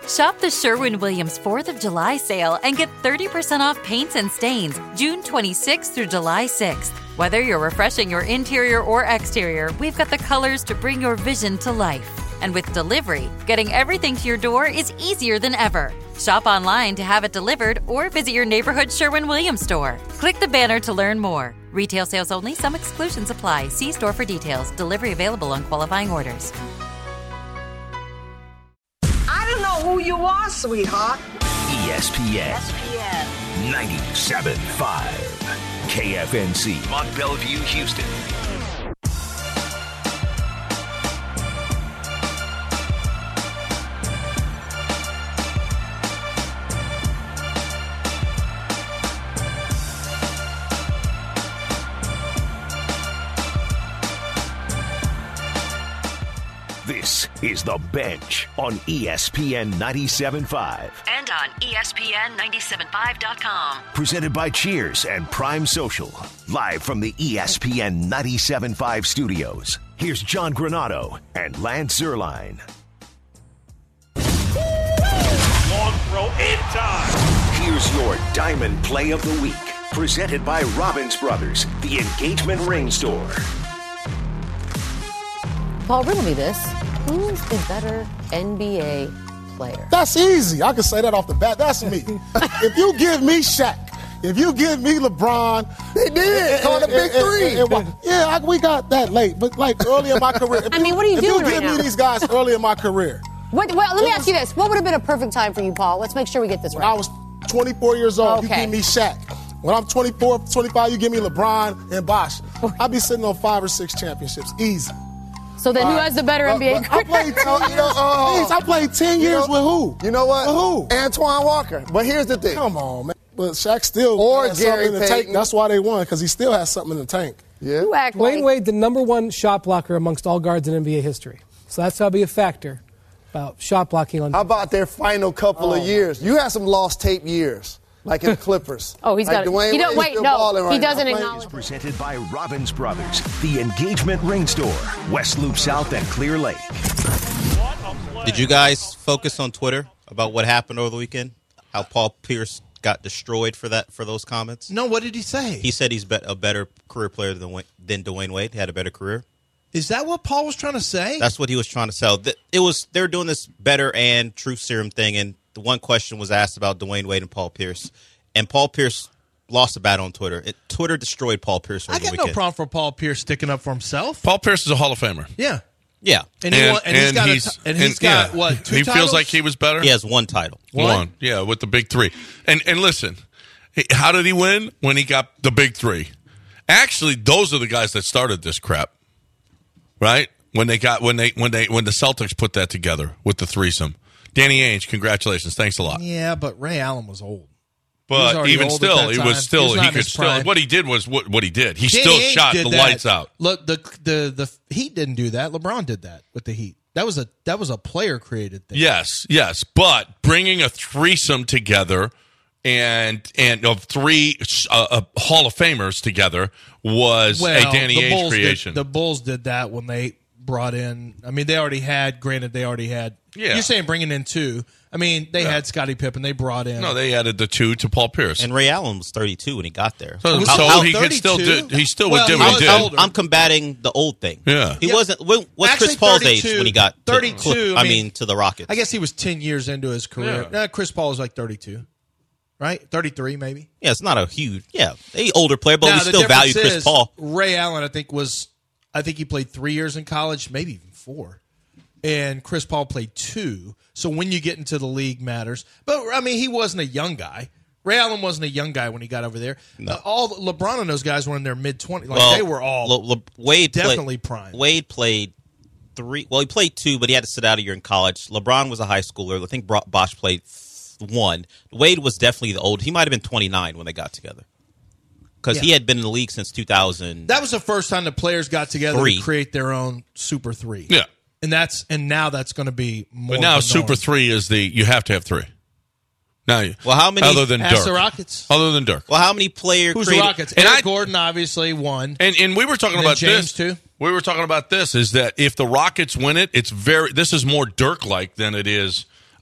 Shop the Sherwin-Williams 4th of July sale and get 30% off paints and stains June 26th through July 6th. Whether you're refreshing your interior or exterior, we've got the colors to bring your vision to life. And with delivery, getting everything to your door is easier than ever. Shop online to have it delivered or visit your neighborhood Sherwin-Williams store. Click the banner to learn more. Retail sales only. Some exclusions apply. See store for details. Delivery available on qualifying orders. I don't know who you are, sweetheart. ESPN 97.5 KFNC, Mont Bellevue, Houston. This is The Bench on ESPN 97.5. And on ESPN975.com. Presented by Cheers and Prime Social. Live from the ESPN 97.5 studios. Here's John Granado and Lance Zierlein. Long throw in time. Here's your Diamond Play of the Week. Presented by Robbins Brothers, the engagement ring store. Paul, riddle me this. Who's the better NBA player? That's easy. I can say that off the bat. That's me. If you give me Shaq, if you give me LeBron. They did. Called the big three. We got that late. But like early in my career. What are you doing right now? If you give me these guys early in my careir. Let me ask you this. What would have been a perfect time for you, Paul? Let's make sure we get this right. When I was 24 years old, Okay. you give me Shaq. When I'm 24, 25, you give me LeBron and Bosh. I'll be sitting on 5 or 6 championships. Easy. So then who has the better NBA career? I played 10 years with who? You know what? With who? Antoine Walker. But here's the thing. Come on, man. But Shaq still Or has Gary something in the Payton. tank. That's why they won, because he still has something in the tank. Yeah. You act Dwayne like Wade, the number one shot blocker amongst all guards in NBA history. So that's got to be a factor about shot blocking on. How about their final couple of years? You had some lost tape years, like in the Clippers. Oh, he's got it. Dwayne He don't Wade's wait. still No, balling he right doesn't now. acknowledge. Presented by Robbins Brothers, the engagement ring store. West Loop South and Clear Lake. Did you guys focus on Twitter about what happened over the weekend? How Paul Pierce got destroyed for those comments? No, what did he say? He said he's a better career player than Dwayne Wade. He had a better career. Is that what Paul was trying to say? That's what he was trying to sell. They were doing this better and truth serum thing, and the one question was asked about Dwayne Wade and Paul Pierce, and Paul Pierce lost a battle on Twitter. Twitter destroyed Paul Pierce over the weekend. I got no problem for Paul Pierce sticking up for himself. Paul Pierce is a Hall of Famer. Yeah. Yeah. And he's got what, 2 He titles? feels like he was better? He has 1 title. One. Yeah, with the big 3. And listen, how did he win? When he got the big 3. Actually, those are the guys that started this crap. Right? When the Celtics put that together with the threesome. Danny Ainge, congratulations. Thanks a lot. Yeah, but Ray Allen was old. But even still, he was still he could still prime. what he did was what he did. He Danny still Ainge shot did the that. lights out. Look, the Heat didn't do that. LeBron did that with the Heat. That was a player created thing. Yes. But bringing a threesome together and of 3 Hall of Famers together was a Danny Ainge creation. The Bulls did that when they brought in. I mean, they already had. Yeah. You're saying bringing in 2. I mean, they had Scottie Pippen. They brought in. No, they added the 2 to Paul Pierce. And Ray Allen was 32 when he got there. So he could still do. He still would do what he did. Older. I'm combating the old thing. Yeah. He wasn't. What's Actually, Chris Paul's 32, age when he got 32? to the Rockets? I guess he was 10 years into his career. Yeah. Nah, Chris Paul was like 32, right? 33 maybe. Yeah, it's not a huge. Yeah, they older player, but Now, we the still value difference Chris is, Paul. Ray Allen, I think he played 3 years in college, maybe even 4. And Chris Paul played 2. So when you get into the league matters. But, I mean, he wasn't a young guy. Ray Allen wasn't a young guy when he got over there. No. All LeBron and those guys were in their mid-20s. Well, they were all Wade definitely prime. Wade played 3. Well, he played 2, but he had to sit out a year in college. LeBron was a high schooler. I think Bosh played 1. Wade was definitely the old. He might have been 29 when they got together. Because he had been in the league since 2000. That was the first time the players got together to create their own Super 3. Yeah. And now that's going to be more. But now of a Super norm. 3 is you have to have 3. Now, how many other than Ask Dirk? the Rockets. Other than Dirk. Well, how many players? Who's the Rockets? Eric Gordon, obviously, won. And we were talking And about James, this too. We were talking about this is that if the Rockets win it, this is more Dirk-like than it is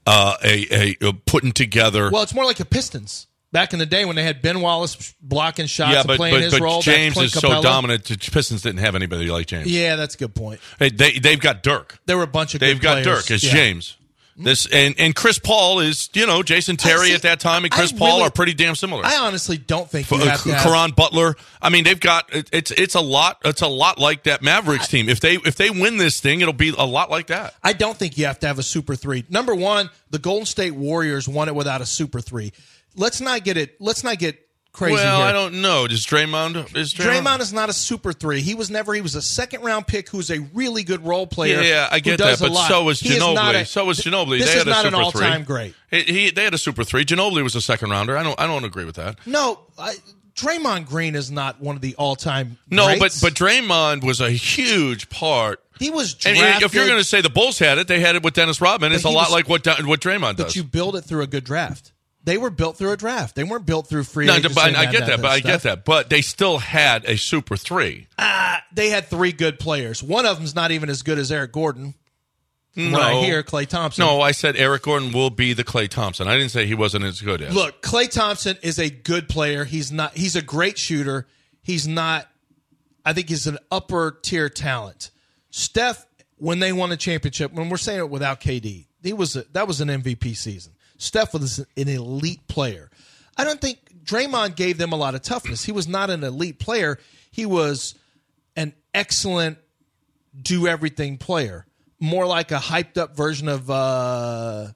putting together. Well, it's more like the Pistons. Back in the day when they had Ben Wallace blocking shots and playing his role. James is so dominant. The Pistons didn't have anybody like James. Yeah, that's a good point. They've got Dirk. There were a bunch of They've got players. Dirk as James. This and Chris Paul is, Jason Terry at that time and Chris Paul are pretty damn similar. I honestly don't think you have to have Caron Butler. I mean, they've got it's a lot like that Mavericks team. If they win this thing, it'll be a lot like that. I don't think you have to have a super three. Number one, the Golden State Warriors won it without a super three. Let's not get crazy well, here. I don't know. Draymond is not a super three. He was a second round pick who's a really good role player. Yeah, I get that, but so was Ginobili. This they is had not a an super all-time three. great. They had a super three. Ginobili was a second rounder. I don't agree with that. No, Draymond Green is not one of the all-time No, greats. but Draymond was a huge part. He was drafted. And if you're going to say the Bulls had it, they had it with Dennis Rodman. It's a lot like what Draymond does. But you build it through a good draft. They were built through a draft. They weren't built through free agency. I get that. But they still had a super three. They had three good players. One of them's not even as good as Eric Gordon. When I hear Klay Thompson. No, I said Eric Gordon will be the Klay Thompson. I didn't say he wasn't as good as. Look, Klay Thompson is a good player. He's a great shooter. He's not. I think he's an upper tier talent. Steph, when they won a championship, when we're saying it without KD, that was an MVP season. Steph was an elite player. I don't think Draymond gave them a lot of toughness. He was not an elite player. He was an excellent do-everything player. More like a hyped-up version of Rodman.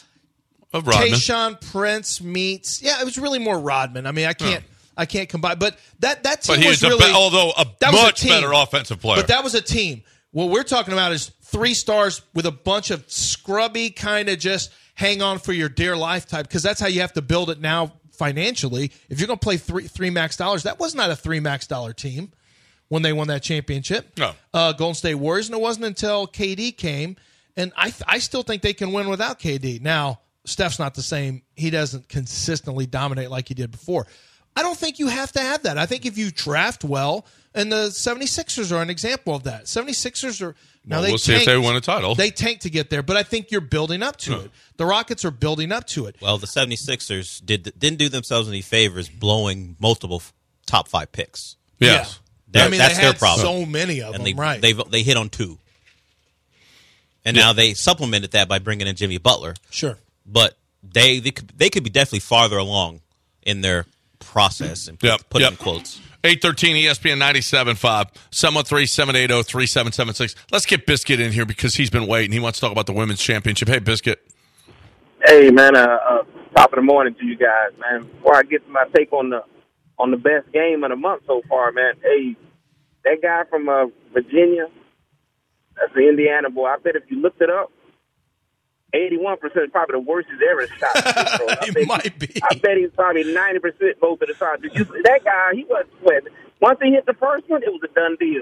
Tayshaun Prince meets... Yeah, it was really more Rodman. I mean, I can't combine... But that team was really... although a much better offensive player. But that was a team. What we're talking about is 3 stars with a bunch of scrubby kind of just... hang on for your dear life type, because that's how you have to build it now financially. If you're going to play three max dollars, that was not a $3 max team when they won that championship. No. Golden State Warriors, and it wasn't until KD came, and I still think they can win without KD. Now, Steph's not the same. He doesn't consistently dominate like he did before. I don't think you have to have that. I think if you draft well, and the 76ers are an example of that. 76ers are... Now we'll see if they win a title. They tank to get there, but I think you're building up to it. The Rockets are building up to it. Well, the 76ers didn't do themselves any favors blowing multiple top 5 picks. Yes. Yeah. That's their problem. So many of them, right. They hit on 2. And now they supplemented that by bringing in Jimmy Butler. Sure. But they could be definitely farther along in their process and put in quotes. 813 ESPN 97.5, 713-780-3776. Let's get Biscuit in here because he's been waiting. He wants to talk about the women's championship. Hey, Biscuit. Hey, man, top of the morning to you guys, man. Before I get to my take on the best game of the month so far, man, hey, that guy from Virginia, that's the Indiana boy. I bet if you looked it up, 81% is probably the worst he's ever shot. It might be. I bet he's probably 90% both of the time. That guy, he wasn't sweating. Once he hit the first one, it was a done deal.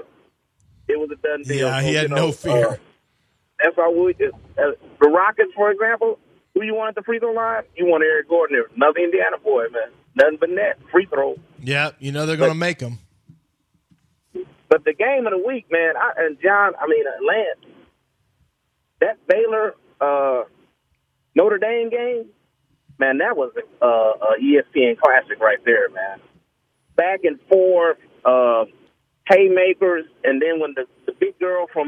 Yeah, he had no fear. That's why the Rockets, for example, who you want at the free throw line? You want Eric Gordon, another Indiana boy, man. Nothing but net, free throw. Yeah, they're going to make them. But the game of the week, man, Lance, that Baylor Notre Dame game, man, that was a ESPN classic right there, man. Back and forth, haymakers, and then when the big girl from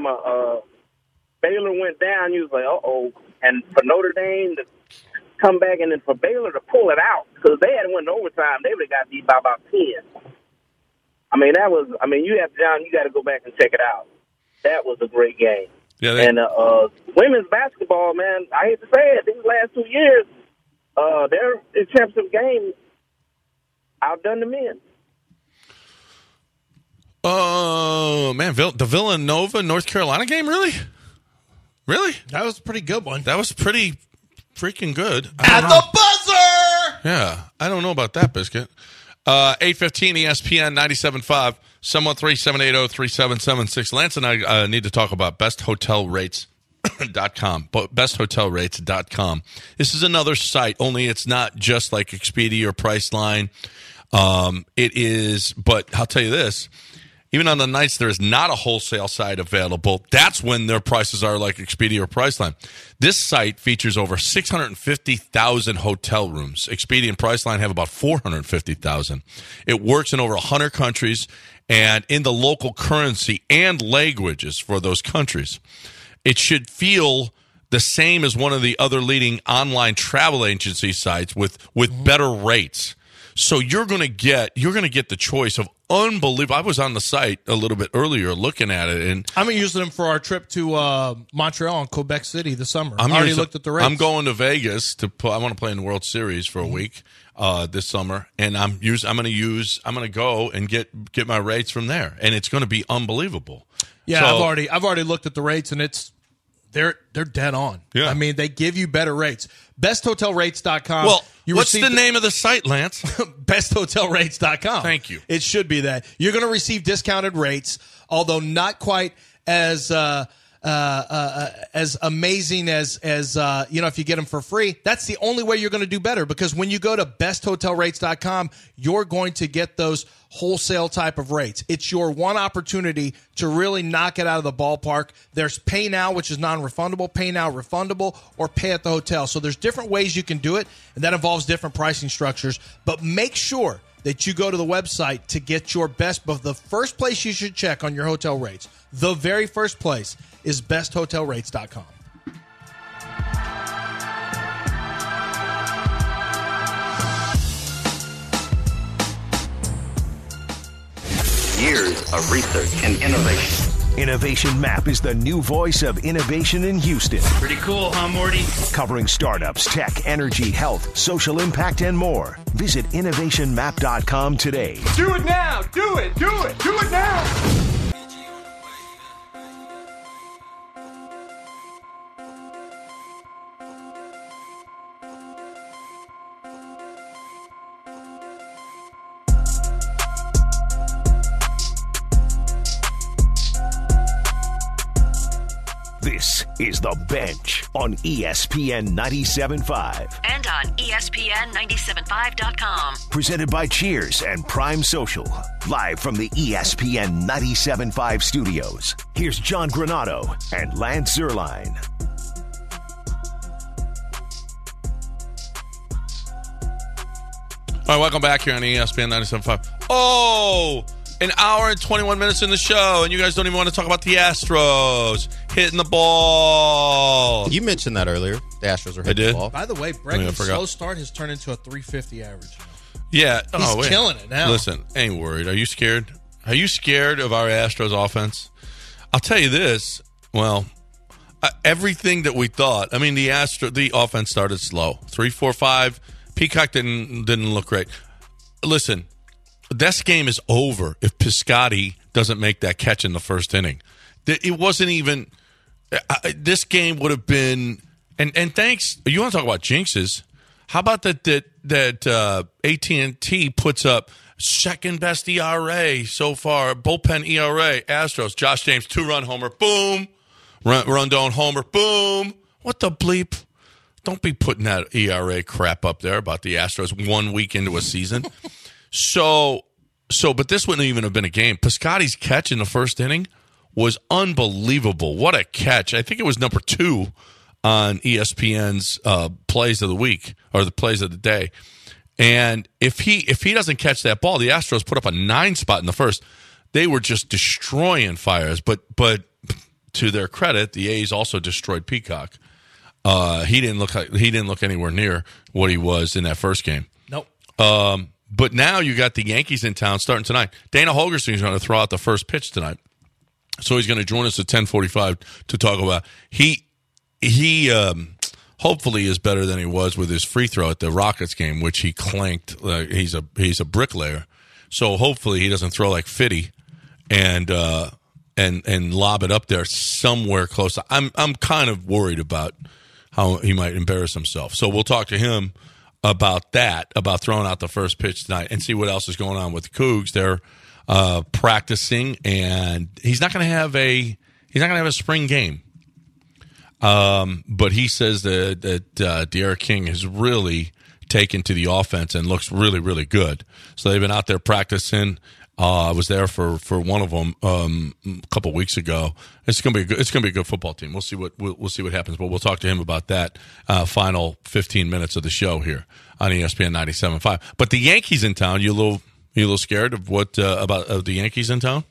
Baylor went down, you was like, uh-oh. And for Notre Dame to come back and then for Baylor to pull it out, because they hadn't went to overtime, they would have got beat by about 10. You got to go back and check it out. That was a great game. Yeah, and women's basketball, man, I hate to say it, these last 2 years, their championship game outdone the men. Oh, man, the Villanova, North Carolina game, really? Really? That was a pretty good one. That was pretty freaking good. At the buzzer! Yeah, I don't know about that, Biscuit. 815 ESPN 97.5, 713-780-3776. Lance and I need to talk about besthotelrates.com. Besthotelrates.com. This is another site, only it's not just like Expedia or Priceline. It is, but I'll tell you this, even on the nights there is not a wholesale site available, that's when their prices are like Expedia or Priceline. This site features over 650,000 hotel rooms. Expedia and Priceline have about 450,000. It works in over 100 countries and in the local currency and languages for those countries. It should feel the same as one of the other leading online travel agency sites with better rates. So you're going to get the choice of unbelievable. I was on the site a little bit earlier looking at it, and I'm using them for our trip to Montreal and Quebec City this summer. I already looked at the rates. I'm going to Vegas I want to play in the World Series for a week this summer, and I'm going to go and get my rates from there, and it's going to be unbelievable. Yeah, so, I've already looked at the rates, and they're dead on. Yeah. I mean, they give you better rates. BestHotelRates.com. Well, what's the name of the site, Lance? BestHotelRates.com. Thank you. It should be that. You're going to receive discounted rates, although not quite as amazing as if you get them for free. That's the only way you're going to do better, because when you go to besthotelrates.com, you're going to get those wholesale type of rates. It's your one opportunity to really knock it out of the ballpark. There's Pay Now, which is non-refundable, Pay Now refundable, or Pay at the hotel. So there's different ways you can do it, and that involves different pricing structures. But make sure that you go to the website to get your best. But the first place you should check on your hotel rates, the very first place, is besthotelrates.com. Years of research and innovation. Innovation Map is the new voice of innovation in Houston. Pretty cool, huh, Morty? Covering startups, tech, energy, health, social impact, and more. Visit innovationmap.com today. Do it now! Do it! Do it! Do it now! This is The Bench on ESPN 97.5. And on ESPN975.com. Presented by Cheers and Prime Social. Live from the ESPN 97.5 studios. Here's John Granado and Lance Zierlein. All right, welcome back here on ESPN 97.5. Oh, an hour and 21 minutes in the show, and you guys don't even want to talk about the Astros hitting the ball. You mentioned that earlier. The Astros were hitting the ball. By the way, Bregman's slow start has turned into a 350 average. Yeah. He's killing it now. Listen, ain't worried. Are you scared? Are you scared of our Astros offense? I'll tell you this. Well, everything that we thought. I mean, the offense started slow. 3, 4, 5. Peacock didn't look great. Listen. This game is over if Piscotty doesn't make that catch in the first inning. It wasn't even this game would have been and thanks. You want to talk about jinxes? How about that AT&T puts up second best ERA so far, bullpen ERA, Astros, Josh James 2-run homer, boom, Rondon homer, boom. What the bleep? Don't be putting that ERA crap up there about the Astros 1 week into a season. But this wouldn't even have been a game. Piscotty's catch in the first inning was unbelievable. What a catch. I think it was number 2 on ESPN's plays of the week or the plays of the day. And if he doesn't catch that ball, the Astros put up a 9 spot in the first. They were just destroying Fires. But to their credit, the A's also destroyed Peacock. He didn't look anywhere near what he was in that first game. Nope. But now you got the Yankees in town starting tonight. Dana Holgerson is going to throw out the first pitch tonight. So he's going to join us at 10:45 to talk about he hopefully is better than he was with his free throw at the Rockets game, which he clanked. He's a bricklayer. So hopefully he doesn't throw like Fitty and lob it up there somewhere close. I'm kind of worried about how he might embarrass himself. So we'll talk to him about that, about throwing out the first pitch tonight, and see what else is going on with the Cougs. They're practicing, and he's not going to have a spring game. But he says that De'Ara King has really taken to the offense and looks really, really good. So they've been out there practicing, I was there for one of them a couple weeks ago. It's gonna be a good football team. We'll see what happens, but we'll talk to him about that final 15 minutes of the show here on ESPN 97.5. But the Yankees in town. You a little scared of what about the Yankees in town?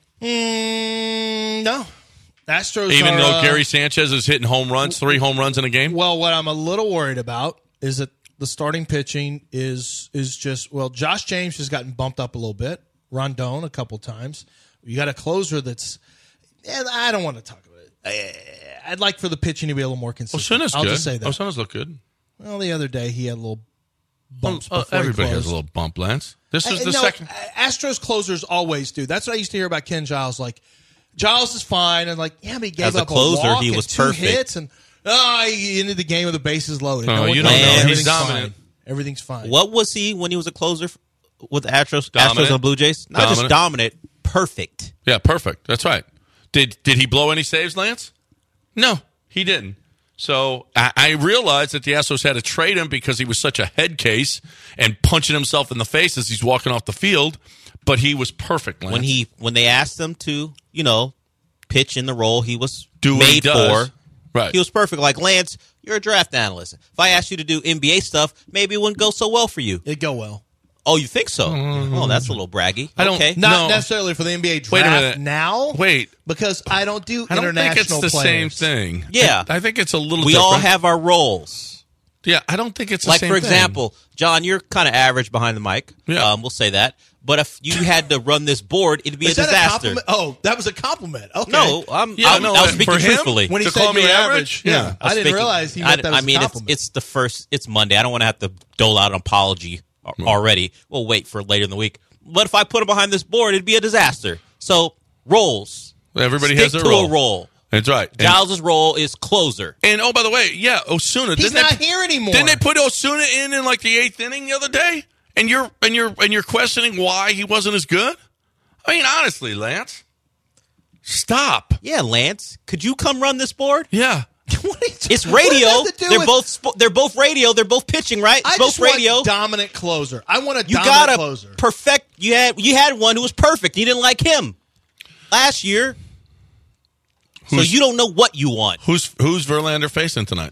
No. Astros. Even though Gary Sanchez is hitting home runs, 3 home runs in a game. Well, what I'm a little worried about is that the starting pitching is just Josh James has gotten bumped up a little bit. Rondon a couple times. You got a closer that's. I don't want to talk about it. I'd like for the pitching to be a little more consistent. Osuna's I'll good. just say that. Osuna's look good. Well, the other day he had a little bumps. Everybody has a little bump, Lance. This is the second. Astros closers always do. That's what I used to hear about Ken Giles. Like Giles is fine, and but he gave As a up closer, a walk he and was 2 perfect. hits, and he ended the game with the bases loaded. Oh, you don't don't know. Everything's He's dominant. fine. Everything's fine. What was he when he was a closer with the Astros Dominant. and the Blue Jays? Not just dominant, perfect. Yeah, perfect. That's right. Did he blow any saves, Lance? No, he didn't. So I realized that the Astros had to trade him because he was such a head case and punching himself in the face as he's walking off the field. But he was perfect, Lance. When they asked him to, pitch in the role he was Do what he made does. for, Right. he was perfect. Like, Lance, you're a draft analyst. If I asked you to do NBA stuff, maybe it wouldn't go so well for you. It'd go well. Oh, you think so? Oh, that's a little braggy. I don't- Okay. Not necessarily for the NBA draft Wait a minute. now. Wait. Because I don't do I don't international think it's the players. same thing. Yeah. I think it's a little We different. all have our roles. Yeah, I don't think it's the Like, same for thing. example, John, you're kind of average behind the mic. Yeah. We'll say that. But if you had to run this board, it'd be Is a that disaster. compliment? Oh, that was a compliment. Okay. No, I was speaking for him, truthfully. When he to said call me you were average? Yeah. I didn't realize he meant that was a compliment. It's Monday. I don't want to have to dole out an apology already. We'll wait for later in the week. But if I put him behind this board, it'd be a disaster. So, roles. Everybody Stick has their to role. a role. That's right. Giles' role is closer. And oh, by the way, yeah, Osuna. He's didn't not they, here anymore. Didn't they put Osuna in like the 8th inning the other day? And you're questioning why he wasn't as good? I mean, honestly, Lance, stop. Yeah, Lance, could you come run this board? Yeah. It's radio. What does that have to do with- They're both radio. They're both pitching, right? I both just want radio. dominant closer. I want a You dominant got to closer. perfect. You had one who was perfect. You didn't like him last year, so you don't know what you want. Who's Verlander facing tonight?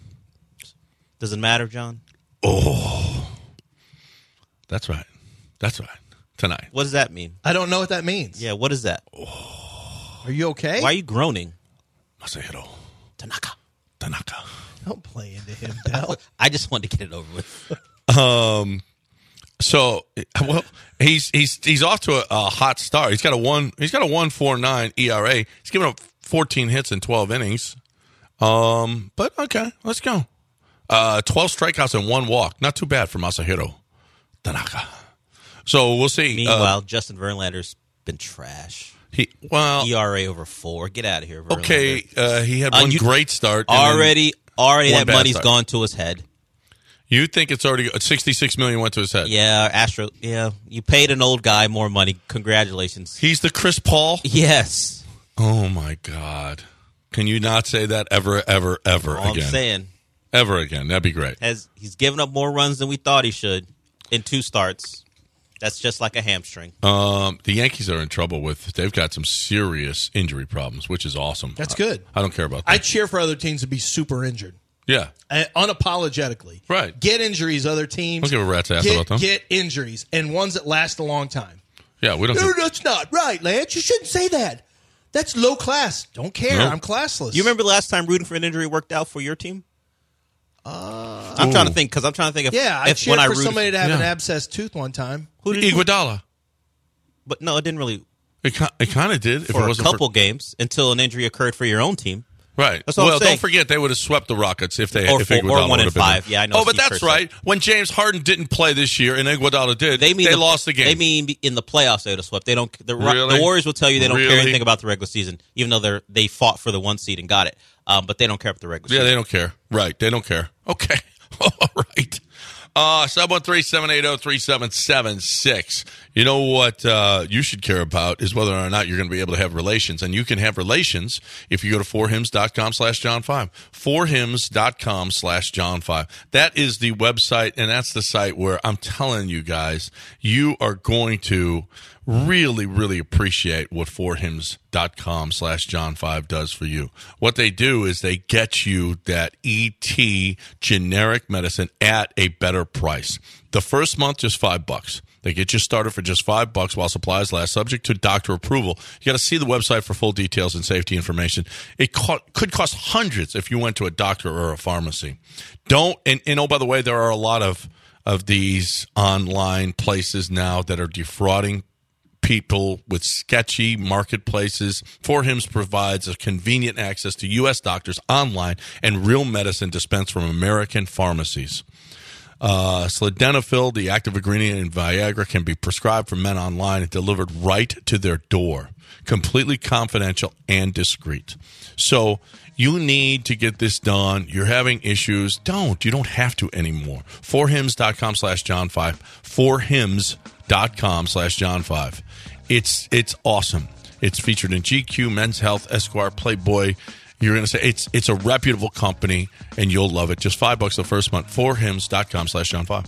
Does it matter, John? Oh, that's right. Tonight. What does that mean? I don't know what that means. Yeah, what is that? Are you okay? Why are you groaning? Masahiro Tanaka. Don't play into him, Del. I just wanted to get it over with. So, well, he's off to a hot start. He's got a 1.49 ERA. He's given up 14 hits in 12 innings. But okay, let's go. 12 strikeouts and 1 walk. Not too bad for Masahiro Tanaka. So we'll see. Meanwhile, Justin Verlander's been trash. ERA over 4. Get out of here, Verlander. Okay, he had one great start. and Already one that bad money's start. gone to his head. You think it's already $66 million went to his head? Yeah, Yeah, you paid an old guy more money. Congratulations. He's the Chris Paul? Yes. Oh my God! Can you not say that ever All again? I'm saying. Ever again? That'd be great. He's given up more runs than we thought he should in 2 starts. That's just like a hamstring. The Yankees are in trouble they've got some serious injury problems, which is awesome. That's good. I don't care about that. I cheer for other teams to be super injured. Yeah. Unapologetically. Right. Get injuries, other teams. Don't give a rat's ass about them. Get injuries, and ones that last a long time. Yeah, we don't. No, that's not right, Lance. You shouldn't say that. That's low class. Don't care. Nope. I'm classless. You remember the last time rooting for an injury worked out for your team? I'm trying to think if Yeah, I if cheered when I for rooted somebody to have an Yeah. abscessed tooth one time. Iguodala. But no, it didn't really It kind of did. If for it a wasn't couple games until an injury occurred for your own team. Right. That's what I'm saying. Don't forget they would have swept the Rockets if they Or if four- Iguodala or 1 would and have been 5. there. Yeah, I know Oh, but Steve that's Kerr right. When James Harden didn't play this year and Iguodala did, they lost the game. They mean in the playoffs they would have swept. They don't. The Really? Warriors will tell you they don't care Really? anything about the regular season, even though they fought for the 1 seed and got it. But they don't care about the regular Yeah, season. they don't care. Right. They don't care. Okay. All right. 713-780-3776. You know what you should care about is whether or not you're going to be able to have relations. And you can have relations if you go to forhims.com/John5. Forhims.com/John5. That is the website, and that's the site where I'm telling you guys, you are going to really, really appreciate what forhims.com/John5 does for you. What they do is they get you that ET generic medicine at a better price. The first month, just $5. They get you started for just $5 while supplies last, subject to doctor approval. You got to see the website for full details and safety information. It could cost hundreds if you went to a doctor or a pharmacy. Oh, by the way, there are a lot of these online places now that are defrauding people with sketchy marketplaces. For Hims provides a convenient access to U.S. doctors online and real medicine dispensed from American pharmacies. Sildenafil, the active ingredient in Viagra, can be prescribed for men online and delivered right to their door. Completely confidential and discreet. So you need to get this done. You're having issues. You don't have to anymore. forhims.com/John5. forhims.com/John5. It's awesome. It's featured in GQ, Men's Health, Esquire, Playboy. You're going to say it's a reputable company, and you'll love it. Just $5 the first month. forhims.com/John5.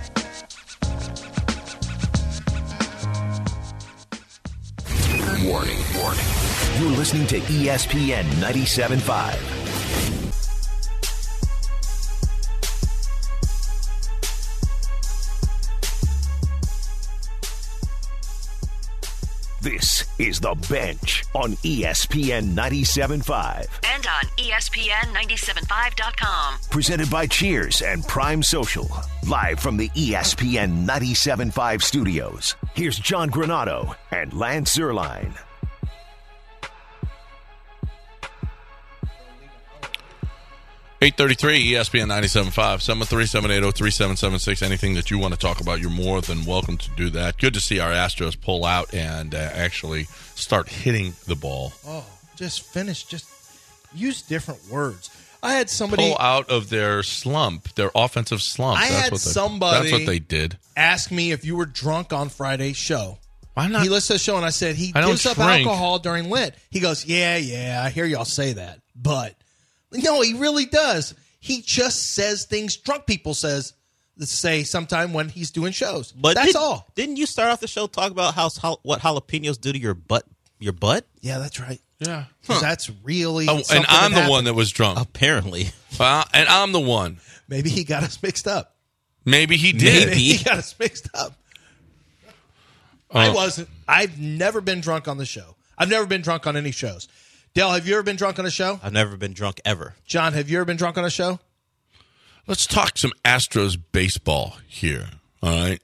Warning. You're listening to ESPN 97.5. This is The Bench on ESPN 97.5. And on ESPN975.com. Presented by Cheers and Prime Social. Live from the ESPN 97.5 studios. Here's John Granado and Lance Zierlein. .833 ESPN 97.5, 737-803-7776. Anything that you want to talk about, you're more than welcome to do that. Good to see our Astros pull out and actually start hitting the ball. Oh, just finish. Just use different words. I had somebody pull out of their slump, their offensive slump. That's what they did. Ask me if you were drunk on Friday's show. Why not? He listened to the show and I said he gives up alcohol during Lent. He goes, yeah, I hear y'all say that, but. No, he really does. He just says things drunk people say sometime when he's doing shows. But that's all. Didn't you start off the show talking about what jalapenos do to your butt? Your butt? Yeah, that's right. Yeah, that's really. Oh, and I'm the one that was drunk. Apparently, and I'm the one. Maybe he got us mixed up. Maybe he did. Maybe he got us mixed up. I wasn't. I've never been drunk on the show. I've never been drunk on any shows. Dale, have you ever been drunk on a show? I've never been drunk ever. John, have you ever been drunk on a show? Let's talk some Astros baseball here. All right.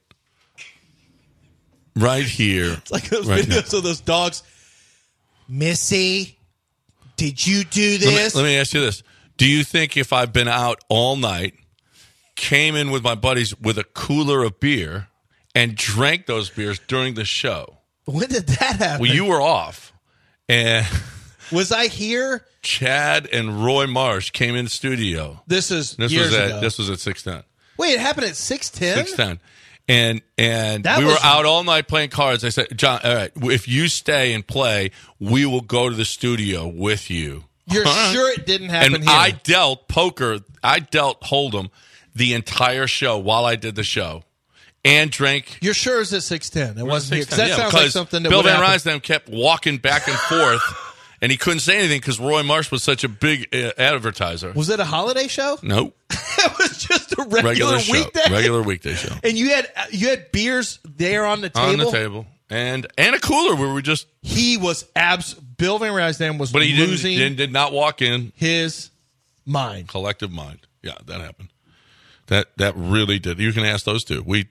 Right here. It's like those videos of those dogs. Missy, did you do this? Let me ask you this. Do you think if I've been out all night, came in with my buddies with a cooler of beer, and drank those beers during the show? When did that happen? Well, you were off. And was I here? Chad and Roy Marsh came in the studio. This was ago. This was at 6:10. Wait, it happened at 6:10? 6:10. And we were out all night playing cards. I said, John, all right, if you stay and play, we will go to the studio with you. You're sure it didn't happen and here? I dealt poker. I dealt Hold'em the entire show while I did the show. And drank. You're sure it was at 6:10? It wasn't here. That sounds like something that Bill would Van happen. Rysdam kept walking back and forth, and he couldn't say anything because Roy Marsh was such a big advertiser. Was it a holiday show? Nope. It was just a regular weekday. Regular weekday show. And you had beers there on the table? On the table. And a cooler where we just... He was Bill Van Rysdam was losing... But he did not walk in. His mind. Collective mind. Yeah, that happened. That really did. You can ask those two. We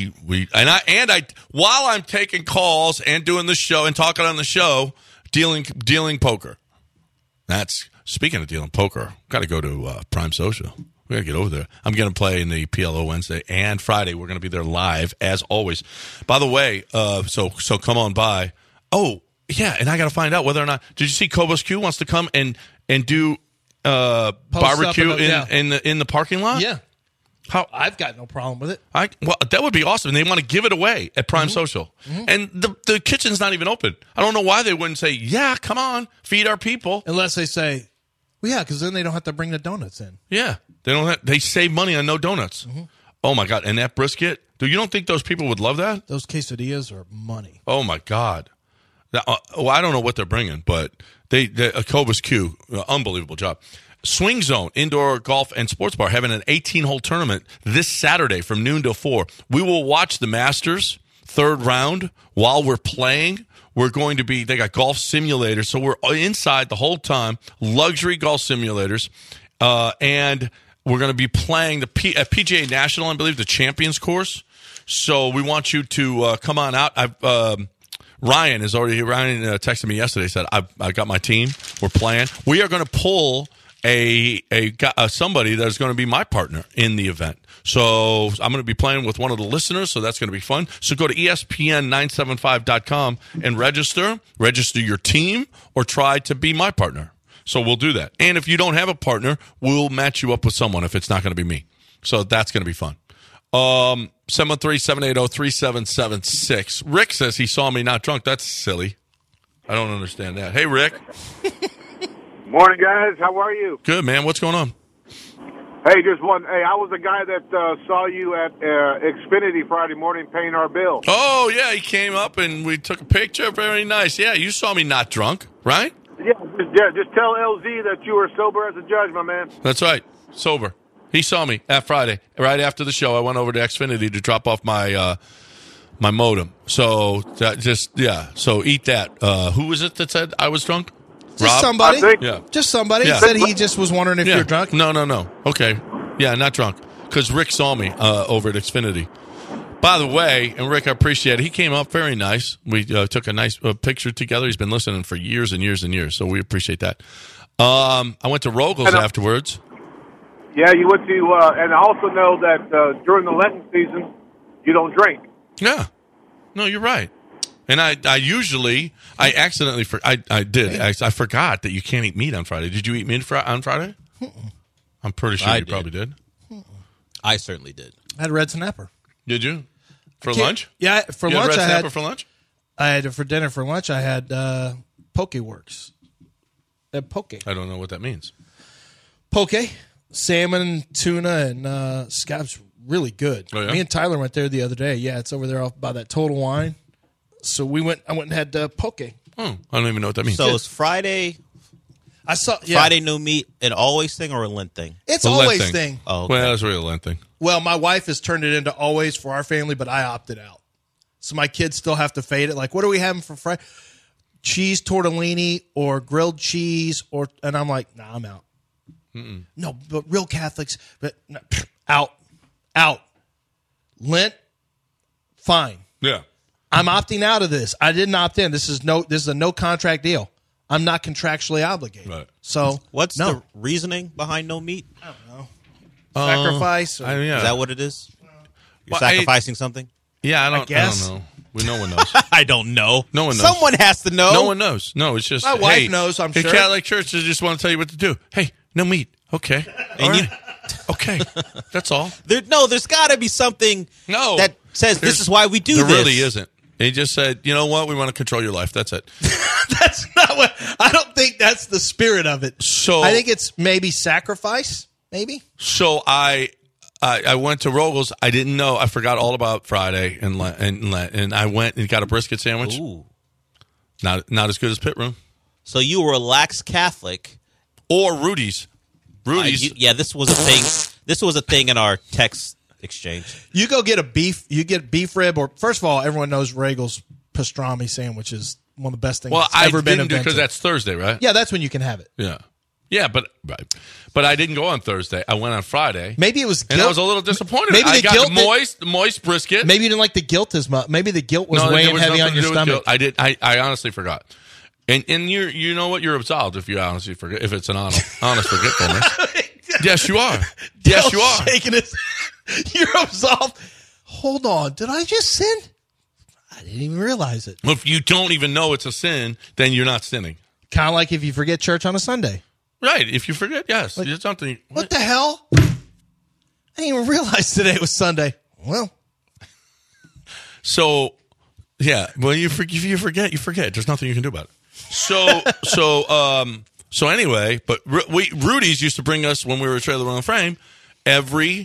while I'm taking calls and doing the show and talking on the show, dealing poker. That's speaking of dealing poker. Got to go to Prime Social. We got to get over there. I'm going to play in the PLO Wednesday and Friday. We're going to be there live as always. By the way, so come on by. Oh yeah, and I got to find out whether or not. Did you see Cobos Q wants to come and do barbecue in the parking lot? Yeah. I've got no problem with it. Well, that would be awesome. They want to give it away at Prime Social. Mm-hmm. And the kitchen's not even open. I don't know why they wouldn't say, yeah, come on, feed our people. Unless they say, well, yeah, because then they don't have to bring the donuts in. Yeah. They save money on no donuts. Mm-hmm. Oh my God! And that brisket, dude, you don't think those people would love that? Those quesadillas are money. Oh my God! Well, I don't know what they're bringing, but Cobus Q, unbelievable job. Swing Zone Indoor Golf and Sports Bar having an 18-hole tournament this Saturday from noon to 4. We will watch the Masters third round while we're playing. We're going to be, they got golf simulators, so we're inside the whole time, luxury golf simulators, and we're going to be playing at PGA National, I believe, the Champions Course. So we want you to come on out. Ryan texted me yesterday, said, I got my team. We're playing. We are going to pull somebody that is going to be my partner in the event. So I'm going to be playing with one of the listeners, so that's going to be fun. So go to ESPN975.com and register your team, or try to be my partner. So we'll do that. And if you don't have a partner, we'll match you up with someone if it's not going to be me. So that's going to be fun. 713-780-3776. Rick says he saw me not drunk. That's silly. I don't understand that. Hey, Rick. Morning, guys. How are you? Good, man. What's going on? Hey, just one. Hey, I was the guy that saw you at Xfinity Friday morning paying our bill. Oh, yeah. He came up and we took a picture. Very nice. Yeah, you saw me not drunk, right? Yeah, just tell LZ that you were sober as a judge, my man. That's right. Sober. He saw me that Friday. Right after the show, I went over to Xfinity to drop off my my modem. So, So eat that. Who was it that said I was drunk? Just Rob? somebody. Yeah. Just somebody. Yeah. Said he just was wondering if you're drunk. No. Okay. Yeah, not drunk. Because Rick saw me over at Xfinity. By the way, and Rick, I appreciate it. He came up very nice. We took a nice picture together. He's been listening for years and years and years, so we appreciate that. I went to Rogel's afterwards. Yeah, you went to, and I also know that during the Lenten season, you don't drink. Yeah. No, you're right. And I accidentally, I forgot that you can't eat meat on Friday. Did you eat meat on Friday? I'm pretty sure you probably did. I certainly did. I had red snapper. Did you? For lunch? Yeah, for you lunch had red I snapper had. For lunch? I had it for dinner. For lunch I had Pokeworks. Poke. I don't know what that means. Poke, salmon, tuna, and scabs. Really good. Oh, yeah? Me and Tyler went there the other day. Yeah, it's over there off by that Total Wine. So I went and had poke. Oh, I don't even know what that means. So it's Friday. I saw Friday no meat, an always thing or a Lent thing? It's A Lent always thing. Oh, okay. Well, that's really a Lent thing. Well, my wife has turned it into always for our family, but I opted out. So my kids still have to fade it. Like, what are we having for Friday? Cheese tortellini or grilled cheese, and I'm like, nah, I'm out. Mm-mm. No, but real Catholics, but no, out. Lent, fine. Yeah. I'm opting out of this. I didn't opt in. This is a no contract deal. I'm not contractually obligated. Right. So what's the reasoning behind no meat? I don't know. Sacrifice? Is that what it is? You're sacrificing something? Yeah, I guess. don't know. No one knows. I don't know. No one knows. Someone has to know. No one knows. No, it's just my wife knows. I'm sure. Catholic churches just want to tell you what to do. Hey, no meat. Okay. Okay. That's all. There's got to be something that says this is why we do this. There really isn't. He just said, you know what? We want to control your life. That's it. That's not what. I don't think that's the spirit of it. So I think it's maybe sacrifice. Maybe. So I went to Rogel's. I didn't know. I forgot all about Friday and I went and got a brisket sandwich. Ooh. Not as good as Pit Room. So you were a lax Catholic, or Rudy's. This was a thing. This was a thing in our text exchange. You go get beef rib, or first of all, everyone knows Rogel's pastrami sandwich is one of the best things that's ever been invented. Because that's Thursday, right? Yeah, that's when you can have it. Yeah, but I didn't go on Thursday. I went on Friday. Maybe it was guilt. And I was a little disappointed. Maybe I the got guilt moist brisket. Maybe you didn't like the guilt as much. Maybe the guilt was weighing heavy on your stomach. I did. I honestly forgot. And you know what? You're absolved if you honestly forget. If it's an honest forgetfulness. Yes, you are. Yes, you are. Shaking his, you're absolved. Hold on. Did I just sin? I didn't even realize it. If you don't even know it's a sin, then you're not sinning. Kind of like if you forget church on a Sunday. Right. If you forget, yes. It's something. What the hell? I didn't even realize today was Sunday. Well. So, yeah. Well, you forget. There's nothing you can do about it. So anyway, but Rudy's used to bring us, when we were a Trailer on the Frame, every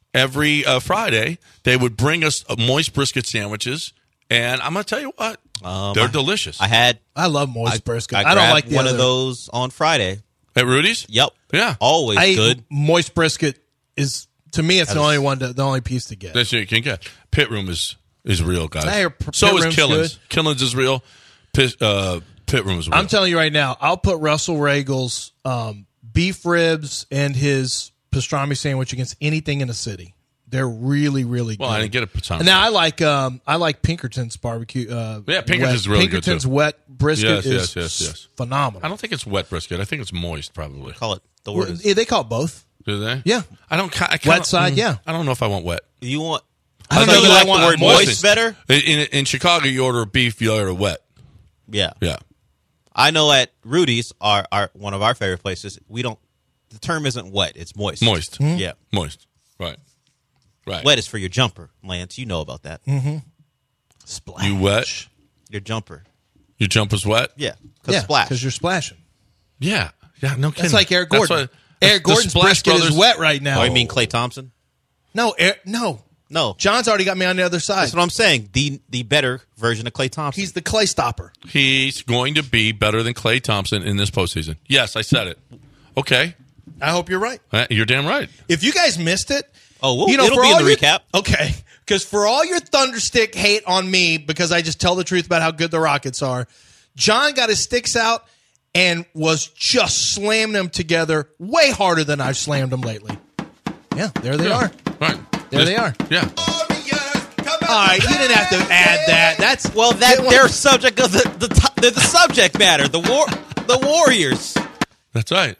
every Friday, they would bring us moist brisket sandwiches, and I'm going to tell you what, they're delicious. I love moist brisket. I don't like one of those on Friday at Rudy's. Yep, yeah, always good. Moist brisket is, to me, it's the only piece to get. That's what you can get. Pit Room is real, guys. Pit so is Room's Killen's. good. Killen's is real. Pit Room is real. I'm telling you right now, I'll put Russell Regal's beef ribs and his pastrami sandwich against anything in the city. They're really, really good. Well, I didn't get a pastrami. Now I like Pinkerton's barbecue. Pinkerton's really good too. Pinkerton's wet brisket yes. phenomenal. I don't think it's wet brisket. I think it's moist, probably. Call it the word. Yeah, they call it both. Do they? Yeah. I don't. Wet side, yeah. I don't know if I want wet. You want? I don't know you that like I want the word moist better. In Chicago, you order beef, you order wet. Yeah. Yeah. I know at Rudy's, our one of our favorite places, we don't. The term isn't wet; it's moist. Moist. Mm-hmm. Yeah. Moist. Right. Wet is for your jumper, Lance. You know about that. Mm-hmm. Splash. You wet? Your jumper. Your jumper's wet? Yeah. Splash. Because you're splashing. Yeah. Yeah. No kidding. That's like Eric Gordon. Eric Gordon's Splash brisket Brothers is wet right now. Oh, you mean Klay Thompson? No, no. No. John's already got me on the other side. That's what I'm saying. The better version of Klay Thompson. He's the clay stopper. He's going to be better than Klay Thompson in this postseason. Yes, I said it. Okay. I hope you're right. You're damn right. If you guys missed it, it'll be in the recap. Okay. Because for all your Thunderstick hate on me, because I just tell the truth about how good the Rockets are, John got his sticks out and was just slamming them together way harder than I've slammed them lately. Yeah, there they are. Right. There they are. Yeah. All right, you didn't have to add that. That's they're subject of they're the subject matter. The Warriors. That's right.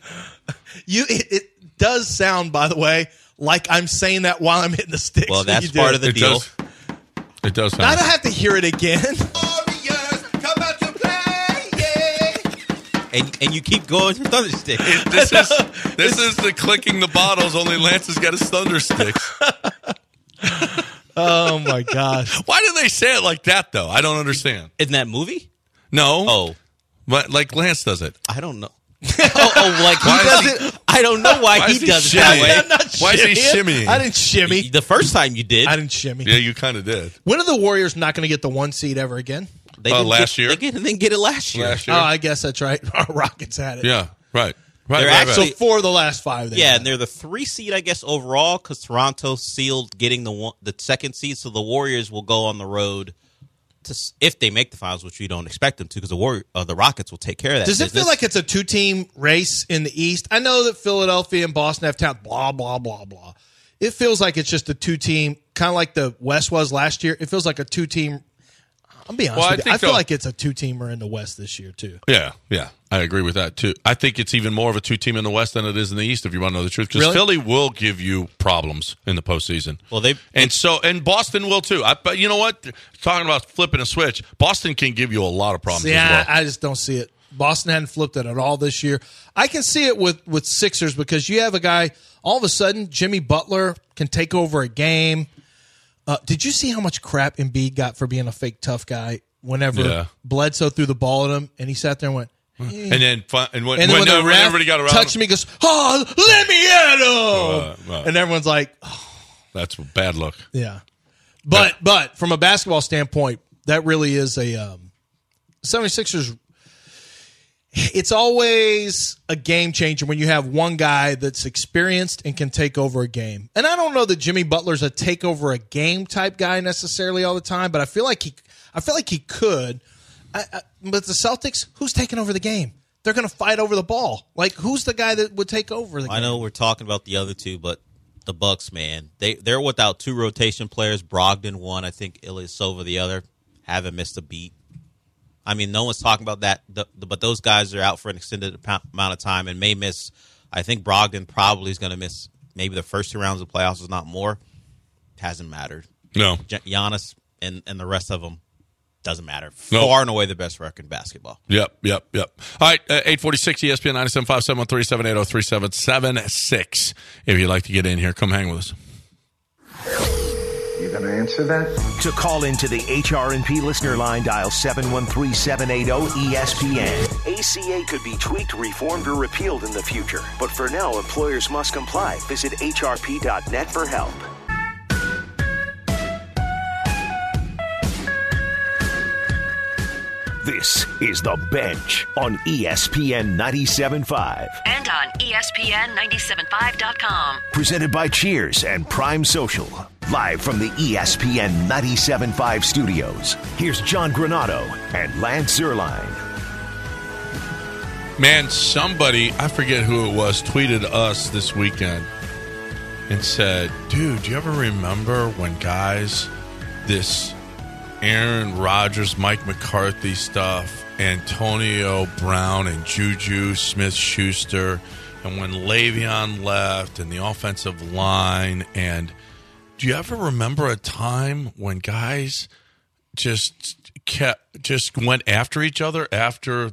It does sound, by the way, like I'm saying that while I'm hitting the sticks. Well, that's part of the deal. It does sound. I don't have to hear it again. And you keep going through Thunderstick. This is the clicking the bottles. Only Lance has got his Thundersticks. Oh my gosh! Why do they say it like that though? I don't understand. In that movie? No. Oh, but like Lance does it. I don't know. Like he does it. I don't know why he does it that way. I'm not Why is he shimmying? I didn't shimmy. The first time you did. I didn't shimmy. Yeah, you kind of did. When are the Warriors not going to get the 1 seed ever again? They last year. They didn't get it last year. Oh, I guess that's right. Our Rockets had it. Yeah, right. They're actually So 4 of the last 5. And they're the 3 seed, I guess, overall, because Toronto sealed getting the 2nd seed. So the Warriors will go on the road if they make the finals, which we don't expect them to, because the Rockets will take care of that. Does it feel like it's a 2-team race in the East? I know that Philadelphia and Boston have talent, blah, blah, blah, blah. It feels like it's just a 2-team, kind of like the West was last year. It feels like a 2-team. I'll be honest with you. I feel like it's a 2-teamer in the West this year, too. Yeah. I agree with that, too. I think it's even more of a 2-team in the West than it is in the East, if you want to know the truth. Because Philly will give you problems in the postseason. Well, and Boston will, too. But you know what? Talking about flipping a switch, Boston can give you a lot of problems as well. I just don't see it. Boston hadn't flipped it at all this year. I can see it with Sixers because you have a guy, all of a sudden, Jimmy Butler can take over a game. Did you see how much crap Embiid got for being a fake tough guy whenever Bledsoe threw the ball at him and he sat there and went, And then when everybody got around touched him, he goes, "Oh, let me at him!" And everyone's like, "That's a bad look." Yeah, but from a basketball standpoint, that really is a 76ers. It's always a game changer when you have one guy that's experienced and can take over a game. And I don't know that Jimmy Butler's a take over a game type guy necessarily all the time, but I feel like he could. But the Celtics, who's taking over the game? They're going to fight over the ball. Like, who's the guy that would take over the game? I know we're talking about the other two, but the Bucks, man, they're without 2 rotation players. Brogdon one, I think Ilyasova the other. Haven't missed a beat. I mean, no one's talking about that, but those guys are out for an extended amount of time and may miss. I think Brogdon probably is going to miss maybe the first 2 rounds of the playoffs, if not more. Hasn't mattered. No. Giannis and the rest of them doesn't matter. No. Far and away the best record in basketball. Yep. All right, 846 ESPN 97.5 713-780-3776. If you'd like to get in here, come hang with us. You going to answer that? To call into the HRNP listener line, dial 713-780-ESPN. ACA could be tweaked, reformed, or repealed in the future. But for now, employers must comply. Visit hrp.net for help. This is The Bench on ESPN 97.5. And on ESPN975.com. Presented by Cheers and Prime Social. Live from the ESPN 97.5 studios. Here's John Granado and Lance Zierlein. Man, somebody, I forget who it was, tweeted us this weekend and said, dude, do you ever remember when guys, this Aaron Rodgers, Mike McCarthy stuff, Antonio Brown and Juju Smith-Schuster, and when Le'Veon left and the offensive line, and do you ever remember a time when guys just went after each other after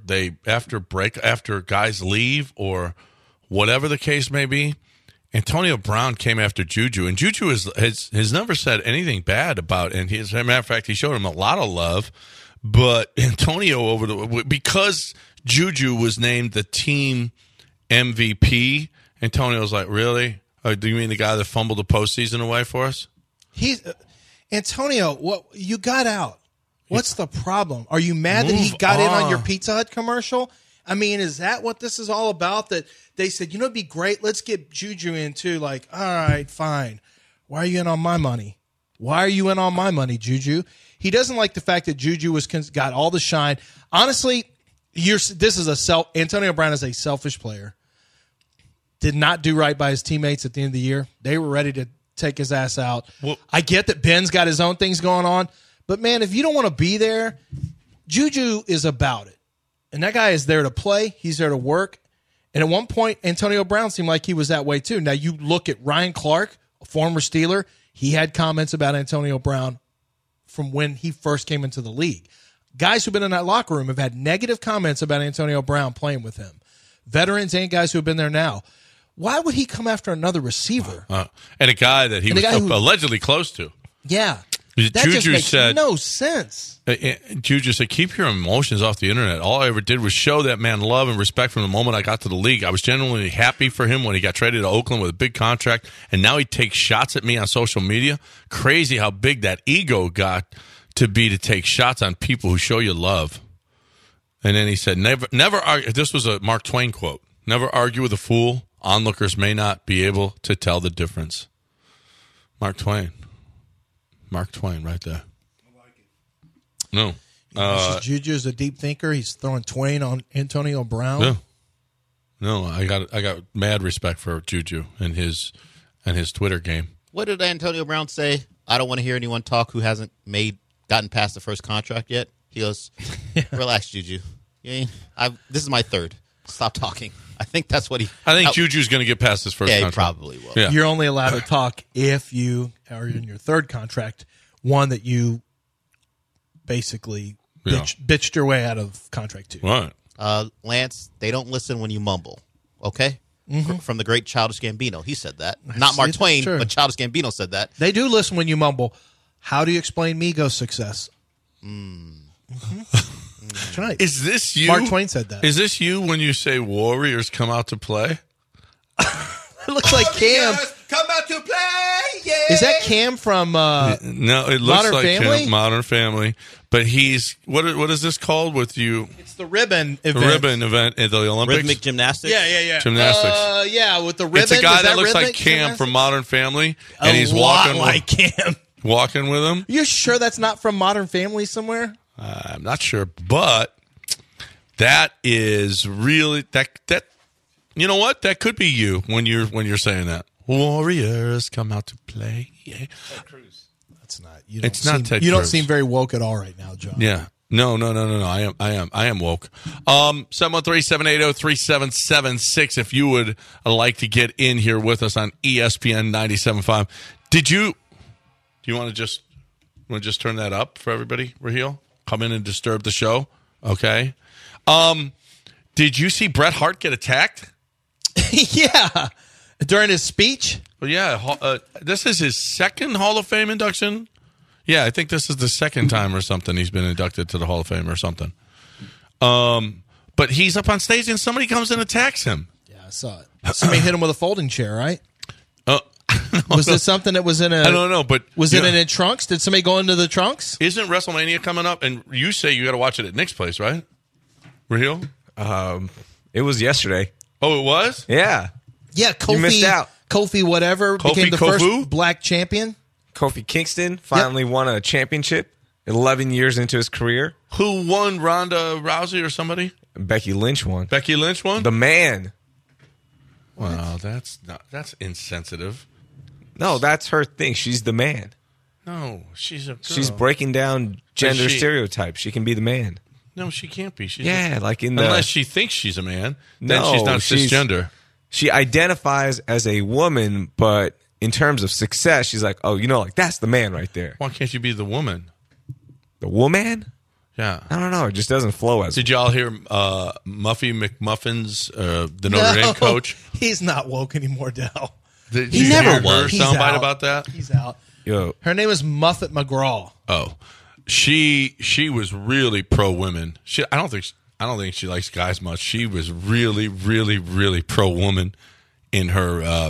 guys leave or whatever the case may be? Antonio Brown came after Juju, and Juju has never said anything bad about, and as a matter of fact, he showed him a lot of love. But Antonio because Juju was named the team MVP, Antonio was like, "Really? Do you mean the guy that fumbled the postseason away for us?" Antonio. What you got out? What's the problem? Are you mad that he got in on your Pizza Hut commercial? I mean, is that what this is all about? That they said, it'd be great. Let's get Juju in too. Like, all right, fine. Why are you in on my money? Why are you in on my money, Juju? He doesn't like the fact that Juju got all the shine. Honestly, Antonio Brown is a selfish player. Did not do right by his teammates at the end of the year. They were ready to take his ass out. Well, I get that Ben's got his own things going on, but man, if you don't want to be there, Juju is about it. And that guy is there to play. He's there to work. And at one point, Antonio Brown seemed like he was that way too. Now, you look at Ryan Clark, a former Steeler. He had comments about Antonio Brown from when he first came into the league. Guys who've been in that locker room have had negative comments about Antonio Brown playing with him. Veterans and guys who have been there now. Why would he come after another receiver? And a guy that he was allegedly close to. Yeah. That Juju just makes no sense. Juju said, keep your emotions off the internet. All I ever did was show that man love and respect from the moment I got to the league. I was genuinely happy for him when he got traded to Oakland with a big contract, and now he takes shots at me on social media. Crazy how big that ego got to be to take shots on people who show you love. And then he said, never argue. This was a Mark Twain quote. Never argue with a fool. Onlookers may not be able to tell the difference. Mark Twain right there. I like it. No. Juju is a deep thinker. He's throwing Twain on Antonio Brown. No, I got mad respect for Juju and his Twitter game. What did Antonio Brown say? I don't want to hear anyone talk who hasn't gotten past the first contract yet. He goes, relax, Juju. This is my third. Stop talking. I think that's what I think Juju's going to get past his first contract. Yeah, he probably will. Yeah. You're only allowed to talk if you are in your third contract, one that you basically bitched your way out of contract to. Right. Lance, they don't listen when you mumble, okay? Mm-hmm. From the great Childish Gambino. He said that. Not Mark Twain, but Childish Gambino said that. They do listen when you mumble. How do you explain Migos' success? Mm-hmm. That's right. Is this you? Mark Twain said that. Is this you when you say Warriors come out to play? It looks like Cam. Come out to play, yeah. Is that Cam from No, it looks Modern like Family? Cam, Modern Family. But he's, what is this called with you? It's the ribbon event. The ribbon event at the Olympics? Rhythmic gymnastics? Yeah. Gymnastics. Yeah, with the ribbon. It's a guy that looks like rhythmic Cam gymnastics? from Modern Family. And he's walking like Cam. Walking with him. You sure that's not from Modern Family somewhere? I'm not sure, but that is really that. You know what? That could be you when you're saying that. Warriors come out to play. Yeah. Ted Cruz. That's not. It's not Ted Cruz. You don't seem very woke at all right now, John. Yeah. No. I am woke. 713-780-3776 if you would like to get in here with us on ESPN 97.5. Do you want to just turn that up for everybody, Raheel? Come in and disturb the show. Okay. Did you see Bret Hart get attacked? Yeah. During his speech? Well, yeah. This is his second Hall of Fame induction. Yeah, I think this is the second time or something he's been inducted to the Hall of Fame or something. But he's up on stage and somebody comes and attacks him. Yeah, I saw it. Somebody hit him with a folding chair, right? Was it something that was in a? I don't know, but was it in trunks? Did somebody go into the trunks? Isn't WrestleMania coming up? And you say you got to watch it at Nick's place, right? Real? It was yesterday. Oh, it was? Yeah. Yeah, Kofi. You missed out. Kofi whatever became the first black champion. Kofi Kingston finally won a championship 11 years into his career. Who won, Ronda Rousey or somebody? Becky Lynch won. Becky Lynch won? The man. Well, that's insensitive. No, that's her thing. She's the man. No, she's a girl. She's breaking down gender stereotypes. She can be the man. No, she can't be. She's unless she thinks she's a man, then she's not cisgender. She identifies as a woman, but in terms of success, she's like, oh, that's the man right there. Why can't you be the woman? The woman? Yeah. I don't know. It just doesn't flow as. Did y'all hear Muffy McMuffins, the Notre Dame coach? He's not woke anymore, Dell. He never was. Soundbite about that? He's out. Yo. Her name is Muffet McGraw. Oh, she was really pro women. I don't think she likes guys much. She was really, really, really pro woman in her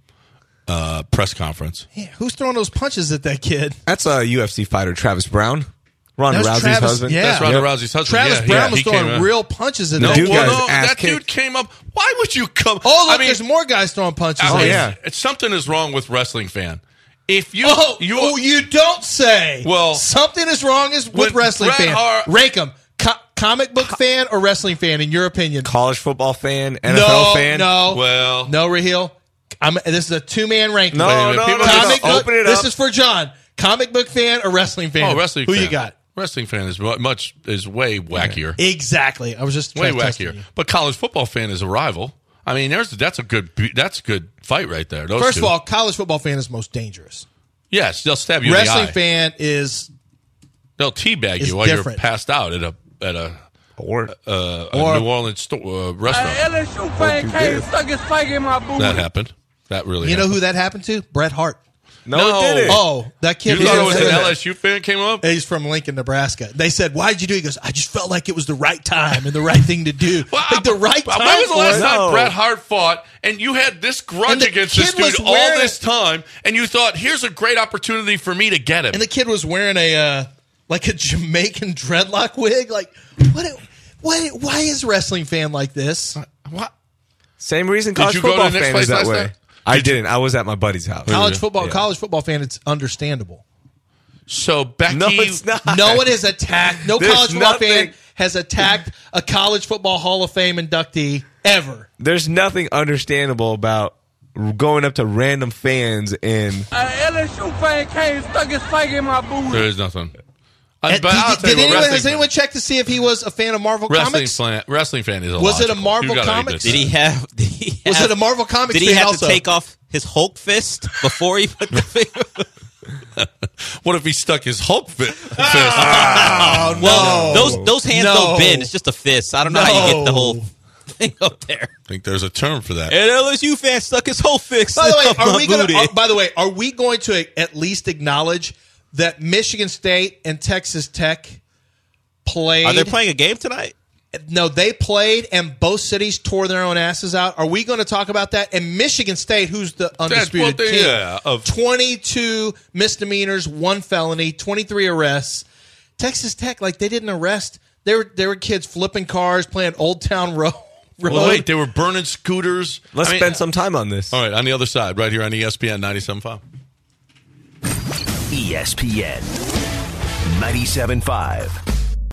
press conference. Yeah, who's throwing those punches at that kid? That's a UFC fighter, Travis Brown. Ronda Rousey's husband. Yeah. That's Ronda Rousey's husband. Travis Brown was throwing real punches at that dude. kid. That dude came up. Why would you come? Oh, look, there's more guys throwing punches. Something is wrong with wrestling fan. If you you don't say. Well, something is wrong with wrestling fan. Rank them. Comic book fan or wrestling fan, in your opinion? College football fan, NFL fan? No, Raheel. This is a two-man ranking. No, open it up. This is for John. Comic book fan or wrestling fan? Oh, wrestling fan. Who you got? Wrestling fan is way wackier. Exactly. I was just way wackier. But college football fan is a rival. I mean, that's a good fight right there. First of all, college football fan is most dangerous. Yes, they'll stab you Wrestling in the eye. fan is they'll teabag you while you're passed out at a New Orleans restaurant. LSU fan came stuck his finger in my booty. That happened. That really. You know who that happened to? Bret Hart. No, it didn't. Oh, that kid. You thought it was an LSU fan came up? He's from Lincoln, Nebraska. They said, "Why did you do it?" He goes, "I just felt like it was the right time and the right thing to do." Like the right time. When was the last time Bret Hart fought and you had this grudge against this dude all this time, and you thought, "Here's a great opportunity for me to get him"? And the kid was wearing a Jamaican dreadlock wig. Like, why is wrestling fan like this? What? Same reason college football fan is that way. I didn't. I was at my buddy's house. College football fan, it's understandable. So Becky, no, it's not. No one has attacked. No college football fan has attacked a college football Hall of Fame inductee ever. There's nothing understandable about going up to random fans and LSU fan came stuck his finger in my booty. There is nothing. Has anyone checked to see if he was a fan of Marvel Comics? Wrestling fan is Was it a Marvel Comics? Did he have? Was it a Marvel Comics? Did he have to take off his Hulk fist before he put the finger? What if he stuck his Hulk fist? Oh, well, those hands don't bend. It's just a fist. I don't know how you get the whole thing up there. I think there's a term for that. An LSU fan stuck his whole fist. By the way, are we going to at least acknowledge that Michigan State and Texas Tech played? Are they playing a game tonight? No, they played, and both cities tore their own asses out. Are we going to talk about that? And Michigan State, who's the undisputed king, 22 misdemeanors, 1 felony, 23 arrests. Texas Tech, they didn't arrest. There were kids flipping cars, playing Old Town Road. Well, wait, they were burning scooters. Let's spend some time on this. All right, on the other side, right here on ESPN 97.5. ESPN 97.5.